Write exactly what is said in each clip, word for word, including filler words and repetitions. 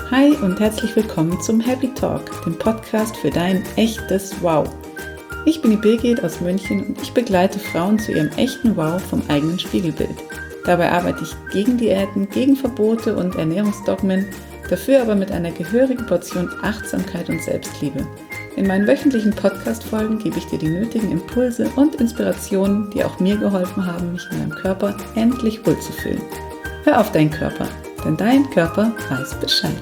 Hi und herzlich willkommen zum Happy Talk, dem Podcast für dein echtes Wow. Ich bin die Birgit aus München und ich begleite Frauen zu ihrem echten Wow vom eigenen Spiegelbild. Dabei arbeite ich gegen Diäten, gegen Verbote und Ernährungsdogmen, dafür aber mit einer gehörigen Portion Achtsamkeit und Selbstliebe. In meinen wöchentlichen Podcast-Folgen gebe ich dir die nötigen Impulse und Inspirationen, die auch mir geholfen haben, mich in meinem Körper endlich wohlzufühlen. Hör auf deinen Körper, denn dein Körper weiß Bescheid.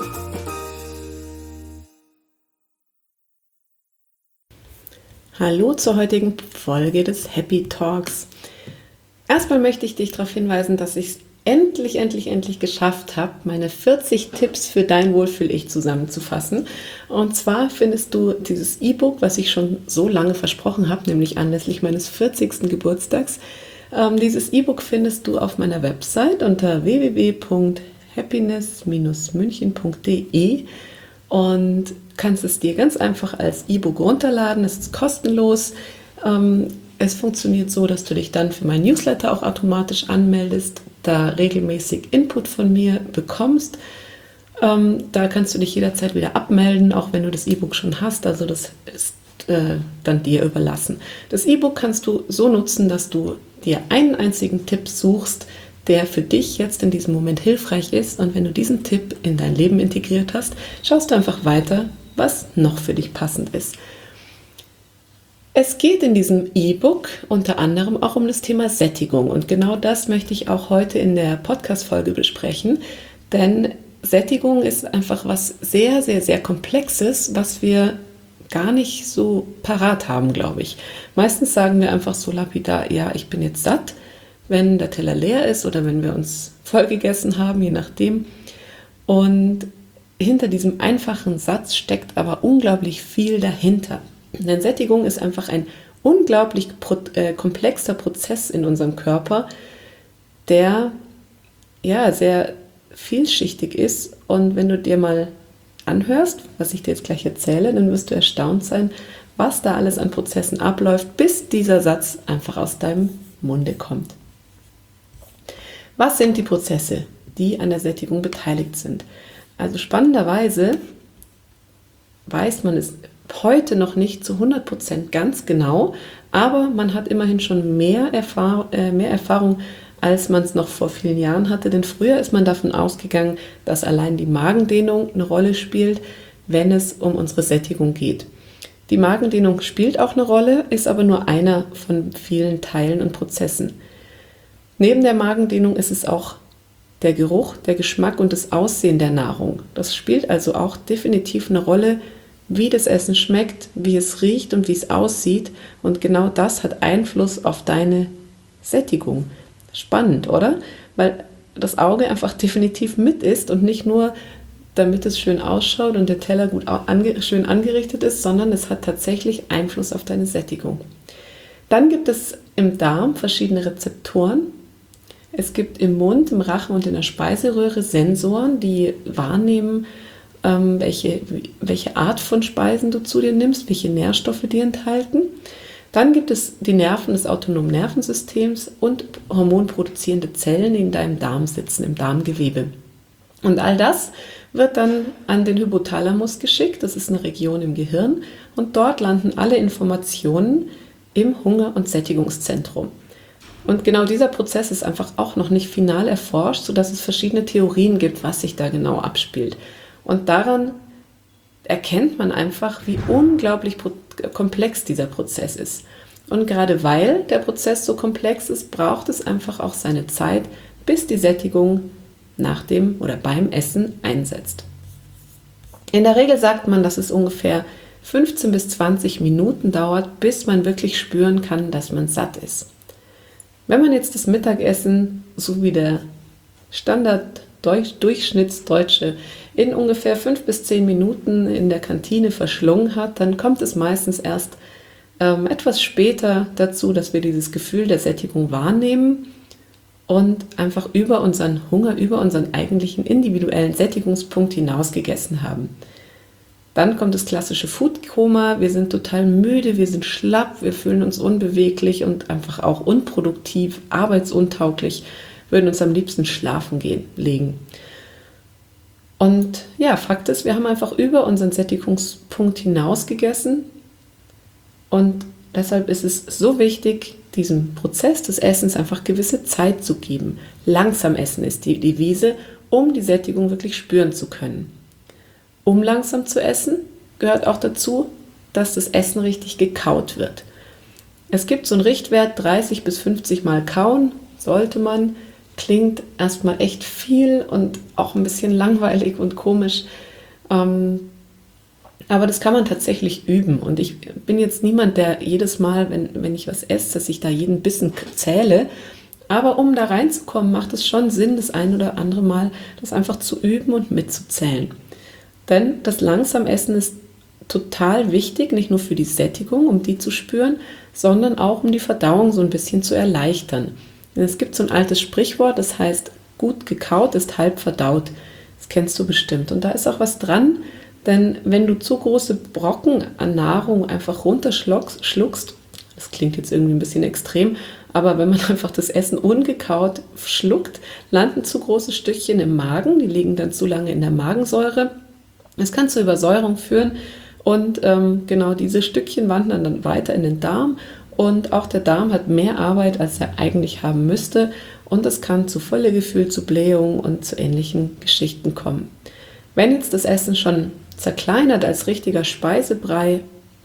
Hallo zur heutigen Folge des Happy Talks. Erstmal möchte ich dich darauf hinweisen, dass ich es endlich, endlich, endlich geschafft habe, meine vierzig Tipps für dein Wohlfühl-Ich zusammenzufassen. Und zwar findest du dieses E-Book, was ich schon so lange versprochen habe, nämlich anlässlich meines vierzigsten Geburtstags. Ähm, dieses E-Book findest du auf meiner Website unter w w w punkt happiness Bindestrich münchen punkt d e und kannst es dir ganz einfach als E-Book runterladen. Es ist kostenlos. Ähm, es funktioniert so, dass du dich dann für mein Newsletter auch automatisch anmeldest, da regelmäßig Input von mir bekommst. Ähm, da kannst du dich jederzeit wieder abmelden, auch wenn du das E-Book schon hast. Also das ist äh, dann dir überlassen. Das E-Book kannst du so nutzen, dass du dir einen einzigen Tipp suchst, der für dich jetzt in diesem Moment hilfreich ist. Und wenn du diesen Tipp in dein Leben integriert hast, schaust du einfach weiter, was noch für dich passend ist. Es geht in diesem E-Book unter anderem auch um das Thema Sättigung. Und genau das möchte ich auch heute in der Podcast-Folge besprechen. Denn Sättigung ist einfach was sehr, sehr, sehr Komplexes, was wir gar nicht so parat haben, glaube ich. Meistens sagen wir einfach so lapidar, ja, ich bin jetzt satt, wenn der Teller leer ist oder wenn wir uns voll gegessen haben, je nachdem. Und hinter diesem einfachen Satz steckt aber unglaublich viel dahinter. Denn Sättigung ist einfach ein unglaublich pro, äh, komplexer Prozess in unserem Körper, der ja sehr vielschichtig ist. Und wenn du dir mal anhörst, was ich dir jetzt gleich erzähle, dann wirst du erstaunt sein, was da alles an Prozessen abläuft, bis dieser Satz einfach aus deinem Munde kommt. Was sind die Prozesse, die an der Sättigung beteiligt sind? Also spannenderweise weiß man es heute noch nicht zu hundert Prozent ganz genau, aber man hat immerhin schon mehr, Erfahr- äh, mehr Erfahrung, als man es noch vor vielen Jahren hatte. Denn früher ist man davon ausgegangen, dass allein die Magendehnung eine Rolle spielt, wenn es um unsere Sättigung geht. Die Magendehnung spielt auch eine Rolle, ist aber nur einer von vielen Teilen und Prozessen. Neben der Magendehnung ist es auch der Geruch, der Geschmack und das Aussehen der Nahrung. Das spielt also auch definitiv eine Rolle, wie das Essen schmeckt, wie es riecht und wie es aussieht. Und genau das hat Einfluss auf deine Sättigung. Spannend, oder? Weil das Auge einfach definitiv mit ist und nicht nur, damit es schön ausschaut und der Teller gut ange- schön angerichtet ist, sondern es hat tatsächlich Einfluss auf deine Sättigung. Dann gibt es im Darm verschiedene Rezeptoren. Es gibt im Mund, im Rachen und in der Speiseröhre Sensoren, die wahrnehmen, ähm, welche, welche Art von Speisen du zu dir nimmst, welche Nährstoffe die enthalten. Dann gibt es die Nerven des autonomen Nervensystems und hormonproduzierende Zellen, die in deinem Darm sitzen, im Darmgewebe. Und all das wird dann an den Hypothalamus geschickt, das ist eine Region im Gehirn, und dort landen alle Informationen im Hunger- und Sättigungszentrum. Und genau dieser Prozess ist einfach auch noch nicht final erforscht, sodass es verschiedene Theorien gibt, was sich da genau abspielt. Und daran erkennt man einfach, wie unglaublich komplex dieser Prozess ist. Und gerade weil der Prozess so komplex ist, braucht es einfach auch seine Zeit, bis die Sättigung nach dem oder beim Essen einsetzt. In der Regel sagt man, dass es ungefähr fünfzehn bis zwanzig Minuten dauert, bis man wirklich spüren kann, dass man satt ist. Wenn man jetzt das Mittagessen, so wie der Standard-Durchschnittsdeutsche, in ungefähr fünf bis zehn Minuten in der Kantine verschlungen hat, dann kommt es meistens erst ähm, etwas später dazu, dass wir dieses Gefühl der Sättigung wahrnehmen und einfach über unseren Hunger, über unseren eigentlichen individuellen Sättigungspunkt hinaus gegessen haben. Dann kommt das klassische Food-Koma, wir sind total müde, wir sind schlapp, wir fühlen uns unbeweglich und einfach auch unproduktiv, arbeitsuntauglich, würden uns am liebsten schlafen gehen, legen. Und ja, Fakt ist, wir haben einfach über unseren Sättigungspunkt hinaus gegessen und deshalb ist es so wichtig, diesem Prozess des Essens einfach gewisse Zeit zu geben. Langsam essen ist die Devise, um die Sättigung wirklich spüren zu können. Um langsam zu essen, gehört auch dazu, dass das Essen richtig gekaut wird. Es gibt so einen Richtwert, dreißig bis fünfzig Mal kauen sollte man. Klingt erstmal echt viel und auch ein bisschen langweilig und komisch. Ähm, aber das kann man tatsächlich üben. Und ich bin jetzt niemand, der jedes Mal, wenn, wenn ich was esse, dass ich da jeden Bissen zähle. Aber um da reinzukommen, macht es schon Sinn, das ein oder andere Mal das einfach zu üben und mitzuzählen. Denn das langsam Essen ist total wichtig, nicht nur für die Sättigung, um die zu spüren, sondern auch um die Verdauung so ein bisschen zu erleichtern. Denn es gibt so ein altes Sprichwort, das heißt, gut gekaut ist halb verdaut. Das kennst du bestimmt. Und da ist auch was dran, denn wenn du zu große Brocken an Nahrung einfach runterschluckst, das klingt jetzt irgendwie ein bisschen extrem, aber wenn man einfach das Essen ungekaut schluckt, landen zu große Stückchen im Magen, die liegen dann zu lange in der Magensäure. Das kann zur Übersäuerung führen und ähm, genau diese Stückchen wandern dann weiter in den Darm. Und auch der Darm hat mehr Arbeit, als er eigentlich haben müsste. Und es kann zu Völlegefühl, zu Blähungen und zu ähnlichen Geschichten kommen. Wenn jetzt das Essen schon zerkleinert als richtiger Speisebrei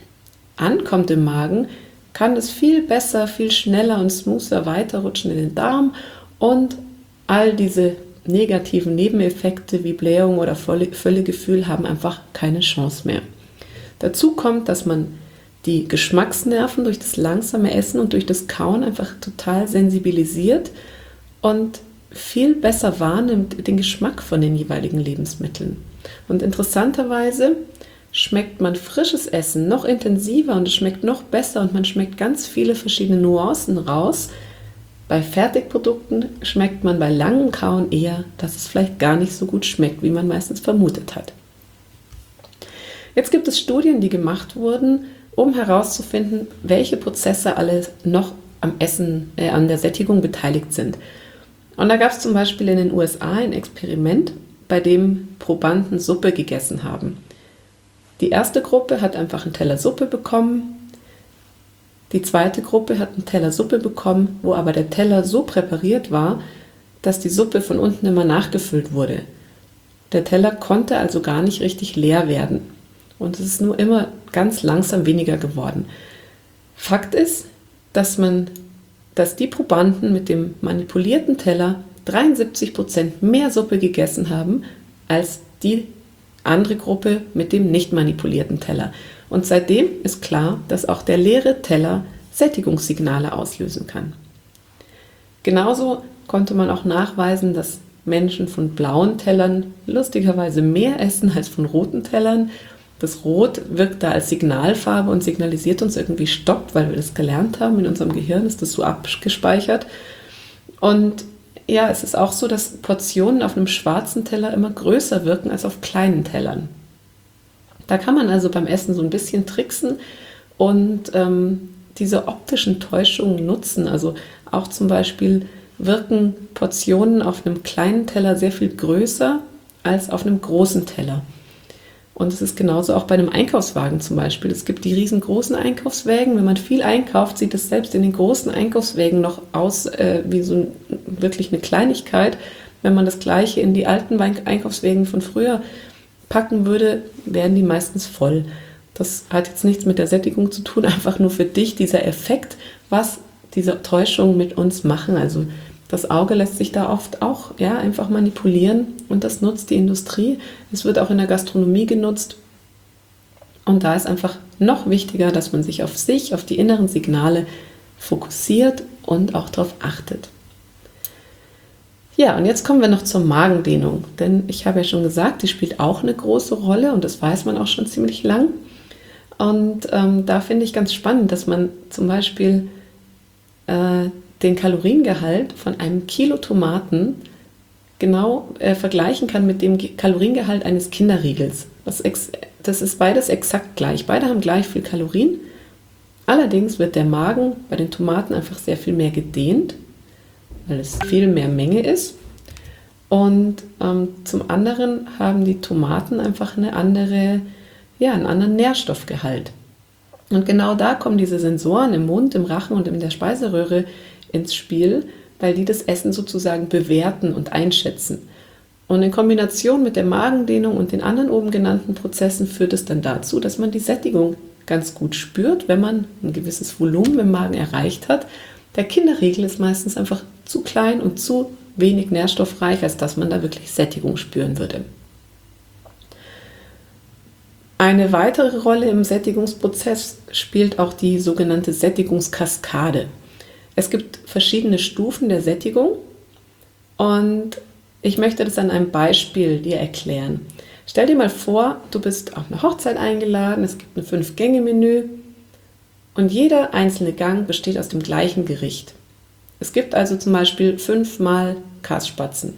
ankommt im Magen, kann es viel besser, viel schneller und smoother weiterrutschen in den Darm. Und all diese negativen Nebeneffekte wie Blähung oder Völlegefühl haben einfach keine Chance mehr. Dazu kommt, dass man die Geschmacksnerven durch das langsame Essen und durch das Kauen einfach total sensibilisiert und viel besser wahrnimmt den Geschmack von den jeweiligen Lebensmitteln. Und interessanterweise schmeckt man frisches Essen noch intensiver und es schmeckt noch besser und man schmeckt ganz viele verschiedene Nuancen raus. Bei Fertigprodukten schmeckt man bei langem Kauen eher, dass es vielleicht gar nicht so gut schmeckt, wie man meistens vermutet hat. Jetzt gibt es Studien, die gemacht wurden, um herauszufinden, welche Prozesse alle noch am Essen, äh, an der Sättigung beteiligt sind. Und da gab es zum Beispiel in den U S A ein Experiment, bei dem Probanden Suppe gegessen haben. Die erste Gruppe hat einfach einen Teller Suppe bekommen, die zweite Gruppe hat einen Teller Suppe bekommen, wo aber der Teller so präpariert war, dass die Suppe von unten immer nachgefüllt wurde. Der Teller konnte also gar nicht richtig leer werden. Und es ist nur immer ganz langsam weniger geworden. Fakt ist, dass man, dass die Probanden mit dem manipulierten Teller dreiundsiebzig Prozent mehr Suppe gegessen haben, als die andere Gruppe mit dem nicht manipulierten Teller. Und seitdem ist klar, dass auch der leere Teller Sättigungssignale auslösen kann. Genauso konnte man auch nachweisen, dass Menschen von blauen Tellern lustigerweise mehr essen als von roten Tellern. Das Rot wirkt da als Signalfarbe und signalisiert uns irgendwie Stopp, weil wir das gelernt haben. In unserem Gehirn ist das so abgespeichert. Und ja, es ist auch so, dass Portionen auf einem schwarzen Teller immer größer wirken als auf kleinen Tellern. Da kann man also beim Essen so ein bisschen tricksen und ähm, diese optischen Täuschungen nutzen. Also auch zum Beispiel wirken Portionen auf einem kleinen Teller sehr viel größer als auf einem großen Teller. Und es ist genauso auch bei einem Einkaufswagen zum Beispiel. Es gibt die riesengroßen Einkaufswägen. Wenn man viel einkauft, sieht es selbst in den großen Einkaufswägen noch aus äh, wie so ein, wirklich eine Kleinigkeit. Wenn man das Gleiche in die alten Einkaufswägen von früher packen würde, wären die meistens voll. Das hat jetzt nichts mit der Sättigung zu tun, einfach nur für dich dieser Effekt, was diese Täuschungen mit uns machen. Also das Auge lässt sich da oft auch ja, einfach manipulieren und das nutzt die Industrie. Es wird auch in der Gastronomie genutzt. Und da ist einfach noch wichtiger, dass man sich auf sich, auf die inneren Signale fokussiert und auch darauf achtet. Ja, und jetzt kommen wir noch zur Magendehnung. Denn ich habe ja schon gesagt, die spielt auch eine große Rolle und das weiß man auch schon ziemlich lang. Und ähm, da finde ich ganz spannend, dass man zum Beispiel äh, den Kaloriengehalt von einem Kilo Tomaten genau äh, vergleichen kann mit dem Kaloriengehalt eines Kinderriegels. Das, ex- das ist beides exakt gleich. Beide haben gleich viel Kalorien. Allerdings wird der Magen bei den Tomaten einfach sehr viel mehr gedehnt, weil es viel mehr Menge ist. Und ähm, zum anderen haben die Tomaten einfach eine andere, ja, einen anderen Nährstoffgehalt. Und genau da kommen diese Sensoren im Mund, im Rachen und in der Speiseröhre ins Spiel, weil die das Essen sozusagen bewerten und einschätzen. Und in Kombination mit der Magendehnung und den anderen oben genannten Prozessen führt es dann dazu, dass man die Sättigung ganz gut spürt, wenn man ein gewisses Volumen im Magen erreicht hat. Der Kinderriegel ist meistens einfach zu klein und zu wenig nährstoffreich, als dass man da wirklich Sättigung spüren würde. Eine weitere Rolle im Sättigungsprozess spielt auch die sogenannte Sättigungskaskade. Es gibt verschiedene Stufen der Sättigung und ich möchte das an einem Beispiel dir erklären. Stell dir mal vor, du bist auf eine Hochzeit eingeladen, es gibt ein Fünf-Gänge-Menü und jeder einzelne Gang besteht aus dem gleichen Gericht. Es gibt also zum Beispiel fünfmal Kasspatzen.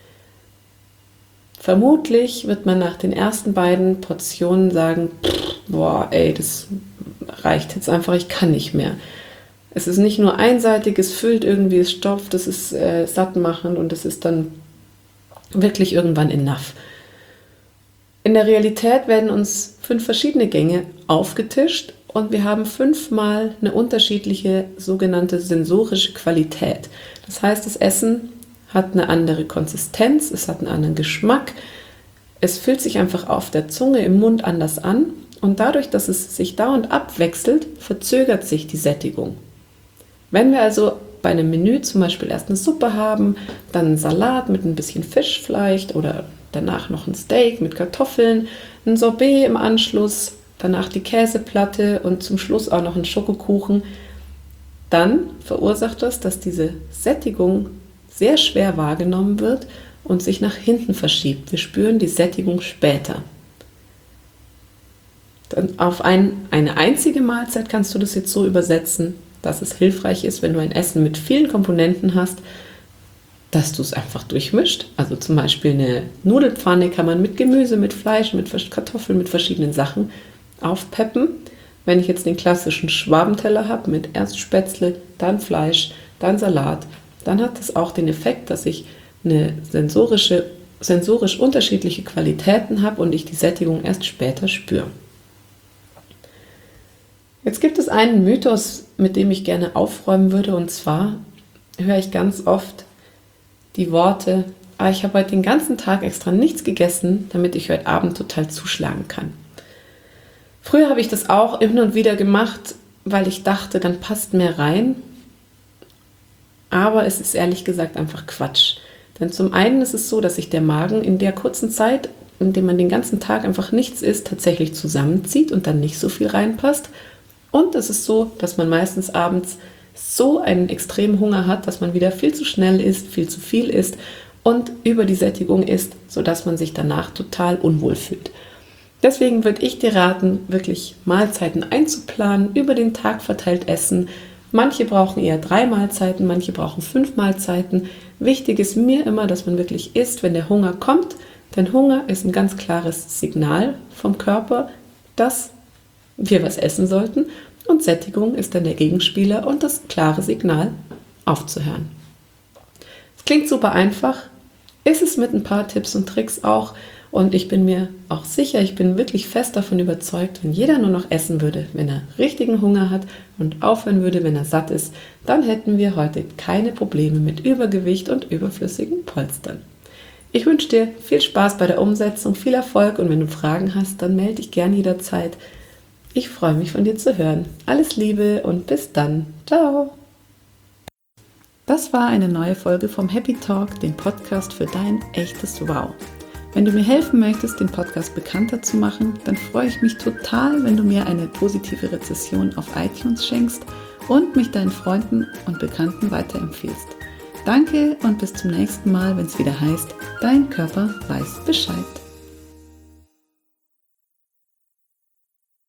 Vermutlich wird man nach den ersten beiden Portionen sagen, boah, ey, das reicht jetzt einfach, ich kann nicht mehr. Es ist nicht nur einseitig, es füllt irgendwie, es stopft, es ist äh, sattmachend und es ist dann wirklich irgendwann enough. In der Realität werden uns fünf verschiedene Gänge aufgetischt und wir haben fünfmal eine unterschiedliche sogenannte sensorische Qualität. Das heißt, das Essen hat eine andere Konsistenz, es hat einen anderen Geschmack, es fühlt sich einfach auf der Zunge, im Mund anders an und dadurch, dass es sich dauernd abwechselt, verzögert sich die Sättigung. Wenn wir also bei einem Menü zum Beispiel erst eine Suppe haben, dann einen Salat mit ein bisschen Fisch vielleicht oder danach noch ein Steak mit Kartoffeln, ein Sorbet im Anschluss, danach die Käseplatte und zum Schluss auch noch ein Schokokuchen, dann verursacht das, dass diese Sättigung sehr schwer wahrgenommen wird und sich nach hinten verschiebt. Wir spüren die Sättigung später. Dann auf ein, eine einzige Mahlzeit kannst du das jetzt so übersetzen, dass es hilfreich ist, wenn du ein Essen mit vielen Komponenten hast, dass du es einfach durchmischt. Also zum Beispiel eine Nudelpfanne kann man mit Gemüse, mit Fleisch, mit Kartoffeln, mit verschiedenen Sachen aufpeppen. Wenn ich jetzt den klassischen Schwabenteller habe mit erst Spätzle, dann Fleisch, dann Salat, dann hat es auch den Effekt, dass ich eine sensorische, sensorisch unterschiedliche Qualitäten habe und ich die Sättigung erst später spüre. Jetzt gibt es einen Mythos, mit dem ich gerne aufräumen würde, und zwar höre ich ganz oft die Worte, ah, ich habe heute den ganzen Tag extra nichts gegessen, damit ich heute Abend total zuschlagen kann. Früher habe ich das auch hin und wieder gemacht, weil ich dachte, dann passt mehr rein. Aber es ist ehrlich gesagt einfach Quatsch. Denn zum einen ist es so, dass sich der Magen in der kurzen Zeit, in der man den ganzen Tag einfach nichts isst, tatsächlich zusammenzieht und dann nicht so viel reinpasst. Und es ist so, dass man meistens abends so einen extremen Hunger hat, dass man wieder viel zu schnell isst, viel zu viel isst und über die Sättigung isst, sodass man sich danach total unwohl fühlt. Deswegen würde ich dir raten, wirklich Mahlzeiten einzuplanen, über den Tag verteilt essen. Manche brauchen eher drei Mahlzeiten, manche brauchen fünf Mahlzeiten. Wichtig ist mir immer, dass man wirklich isst, wenn der Hunger kommt. Denn Hunger ist ein ganz klares Signal vom Körper, dass wir was essen sollten. Und Sättigung ist dann der Gegenspieler und das klare Signal, aufzuhören. Es klingt super einfach, ist es mit ein paar Tipps und Tricks auch. Und ich bin mir auch sicher, ich bin wirklich fest davon überzeugt, wenn jeder nur noch essen würde, wenn er richtigen Hunger hat und aufhören würde, wenn er satt ist, dann hätten wir heute keine Probleme mit Übergewicht und überflüssigen Polstern. Ich wünsche dir viel Spaß bei der Umsetzung, viel Erfolg und wenn du Fragen hast, dann melde dich gern jederzeit. Ich freue mich von dir zu hören. Alles Liebe und bis dann. Ciao! Das war eine neue Folge vom Happy Talk, dem Podcast für dein echtes Wow. Wenn du mir helfen möchtest, den Podcast bekannter zu machen, dann freue ich mich total, wenn du mir eine positive Rezession auf iTunes schenkst und mich deinen Freunden und Bekannten weiterempfiehlst. Danke und bis zum nächsten Mal, wenn es wieder heißt, dein Körper weiß Bescheid.